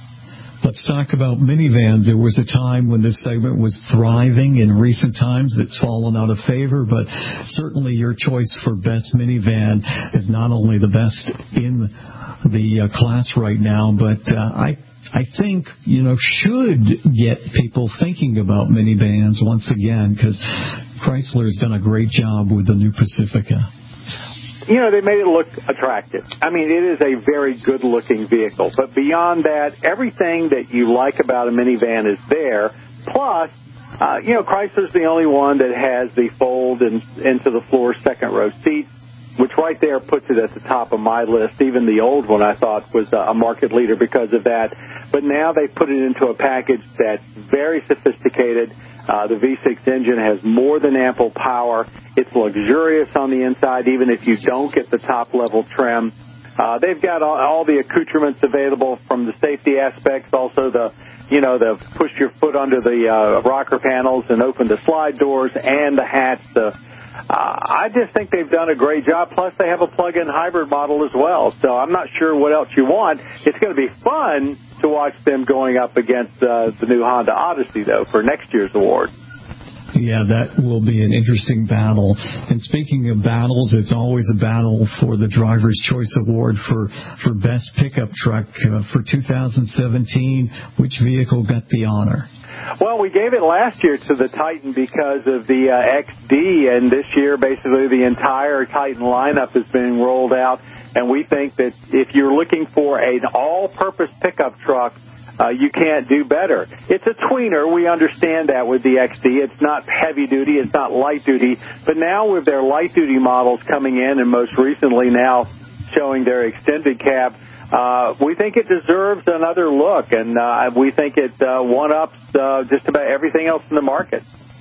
Let's talk about minivans. There was a time when this segment was thriving. In recent times, it's fallen out of favor, but certainly your choice for best minivan is not only the best in the uh, class right now, but uh, I I think, you know, should get people thinking about minivans once again, because Chrysler's done a great job with the new Pacifica. You know, they made it look attractive. I mean, it is a very good-looking vehicle. But beyond that, everything that you like about a minivan is there. Plus, uh, you know, Chrysler's the only one that has the fold in, into the floor second row seat, which right there puts it at the top of my list. Even the old one I thought was a market leader because of that. But now they put it into a package that's very sophisticated. Uh, the V six engine has more than ample power. It's luxurious on the inside, even if you don't get the top-level trim. Uh, they've got all, all the accoutrements available from the safety aspects, also the, you know, the push your foot under the uh, rocker panels and open the slide doors and the hatch, the Uh, I just think they've done a great job. Plus, they have a plug-in hybrid model as well. So I'm not sure what else you want. It's going to be fun to watch them going up against uh, the new Honda Odyssey, though, for next year's award. Yeah, that will be an interesting battle. And speaking of battles, it's always a battle for the Driver's Choice Award for, for Best Pickup Truck. Uh, for two thousand seventeen, which vehicle got the honor? Well, we gave it last year to the Titan because of the uh, X D, and this year basically the entire Titan lineup is being rolled out, and we think that if you're looking for an all-purpose pickup truck, uh, you can't do better. It's a tweener. We understand that with the X D. It's not heavy-duty. It's not light-duty. But now with their light-duty models coming in, and most recently now showing their extended cab. Uh, we think it deserves another look, and uh, we think it uh, one-ups uh, just about everything else in the market.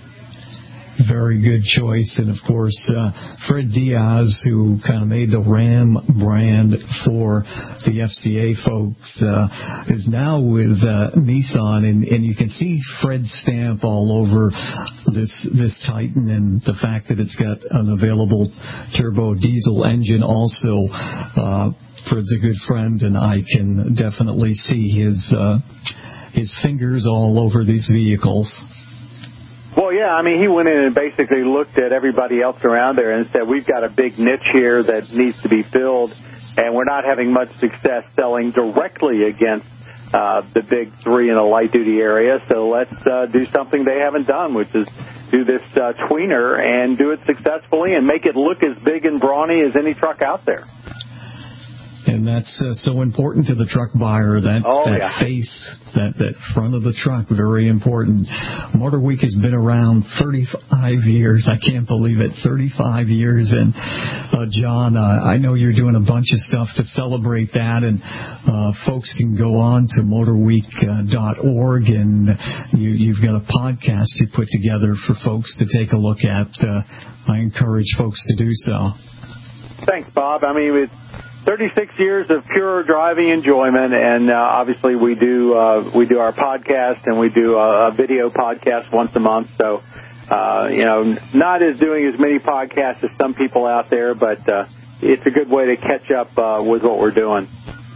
Very good choice. And, of course, uh, Fred Diaz, who kind of made the Ram brand for the F C A folks, uh, is now with uh, Nissan. And, and you can see Fred's stamp all over this this Titan, and the fact that it's got an available turbo diesel engine also. Uh, Fred's a good friend, and I can definitely see his uh, his fingers all over these vehicles. Well, yeah, I mean, he went in and basically looked at everybody else around there and said, we've got a big niche here that needs to be filled, and we're not having much success selling directly against uh, the big three in the light-duty area, so let's uh, do something they haven't done, which is do this uh, tweener and do it successfully and make it look as big and brawny as any truck out there. And that's uh, so important to the truck buyer, that, oh, that yeah. face, that, that front of the truck, very important. Motor Week has been around thirty-five years. I can't believe it, thirty-five years. And, uh, John, uh, I know you're doing a bunch of stuff to celebrate that, and uh, folks can go on to motor week dot org, and you, you've got a podcast you put together for folks to take a look at. Uh, I encourage folks to do so. Thanks, Bob. I mean, it's thirty-six years of pure driving enjoyment, and uh, obviously we do uh, we do our podcast, and we do a, a video podcast once a month. So, uh, you know, not as doing as many podcasts as some people out there, but uh, it's a good way to catch up uh, with what we're doing.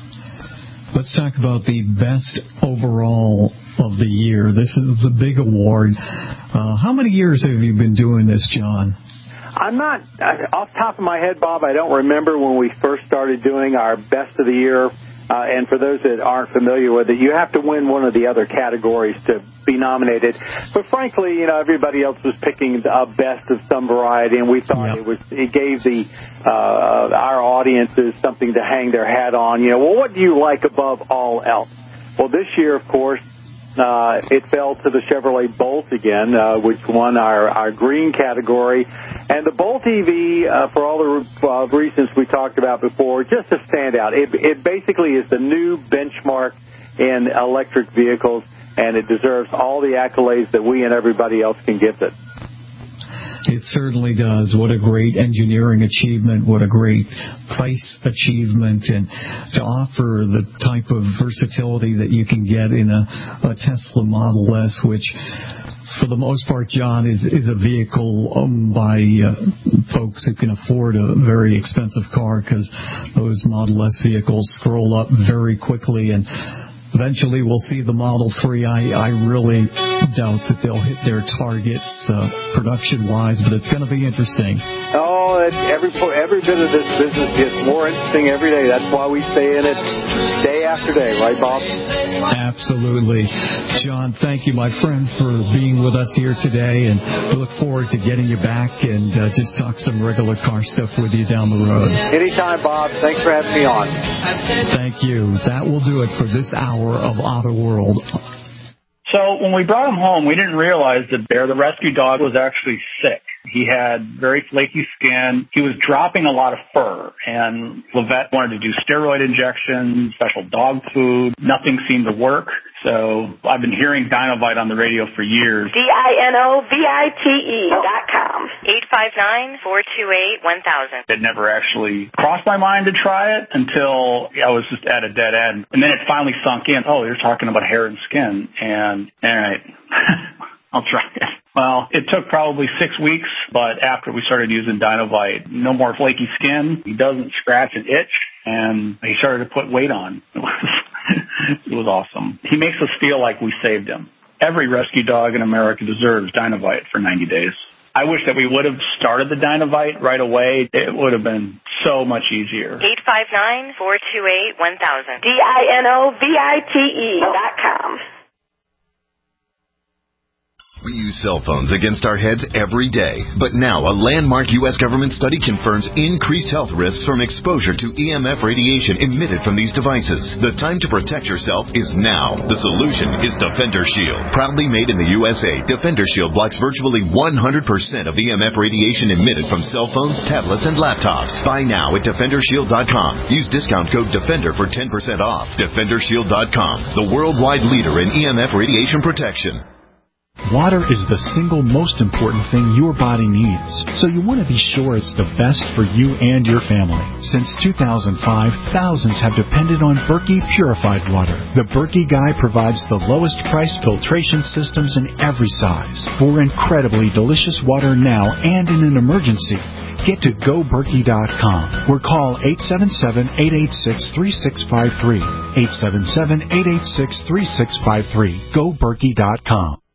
Let's talk about the best overall of the year. This is the big award. Uh, how many years have you been doing this, John? I'm not, off the top of my head, Bob, I don't remember when we first started doing our best of the year. Uh, and for those that aren't familiar with it, you have to win one of the other categories to be nominated. But frankly, you know, everybody else was picking a best of some variety, and we thought yep. it was it gave the uh, our audiences something to hang their hat on. You know, well, what do you like above all else? Well, this year, of course, Uh, it fell to the Chevrolet Bolt again, uh, which won our, our green category. And the Bolt E V, uh, for all the uh, reasons we talked about before, just a standout. It, it basically is the new benchmark in electric vehicles, and it deserves all the accolades that we and everybody else can give it. It certainly does. What a great engineering achievement. What a great price achievement. And to offer the type of versatility that you can get in a, a Tesla Model S, which for the most part, John, is, is a vehicle owned by uh, folks who can afford a very expensive car, because those Model S vehicles scroll up very quickly, and eventually we'll see the Model three. I, I really doubt that they'll hit their targets uh, production-wise, but it's going to be interesting. Oh, it, every every bit of this business gets more interesting every day. That's why we stay in it day after day, right, Bob? Absolutely. John, thank you, my friend, for being with us here today, and we look forward to getting you back and uh, just talk some regular car stuff with you down the road. Anytime, Bob. Thanks for having me on. Thank you. That will do it for this hour of Auto World. So when we brought him home, we didn't realize that Bear, the rescue dog, was actually sick. He had very flaky skin. He was dropping a lot of fur, and Levette wanted to do steroid injections, special dog food. Nothing seemed to work. So I've been hearing Dinovite on the radio for years. D I N O V I T E dot com. eight five nine, four two eight, one thousand. It never actually crossed my mind to try it until I was just at a dead end. And then it finally sunk in. Oh, you're talking about hair and skin. And, all right, I'll try it. Well, it took probably six weeks, but after we started using Dinovite, no more flaky skin. He doesn't scratch and itch, and he started to put weight on. It was, it was awesome. He makes us feel like we saved him. Every rescue dog in America deserves Dinovite for ninety days. I wish that we would have started the Dinovite right away. It would have been so much easier. eight five nine, four two eight, one thousand. D I N O V I T E dot com. We use cell phones against our heads every day, but now a landmark U S government study confirms increased health risks from exposure to E M F radiation emitted from these devices. The time to protect yourself is now. The solution is Defender Shield. Proudly made in the U S A, Defender Shield blocks virtually one hundred percent of E M F radiation emitted from cell phones, tablets, and laptops. Buy now at Defender Shield dot com. Use discount code DEFENDER for ten percent off. Defender Shield dot com, the worldwide leader in E M F radiation protection. Water is the single most important thing your body needs, so you want to be sure it's the best for you and your family. Since two thousand five, thousands have depended on Berkey purified water. The Berkey Guy provides the lowest price filtration systems in every size for incredibly delicious water now and in an emergency. Get to go berkey dot com or call eight seven seven, eight eight six, three six five three. eight seven seven, eight eight six, three six five three. go berkey dot com.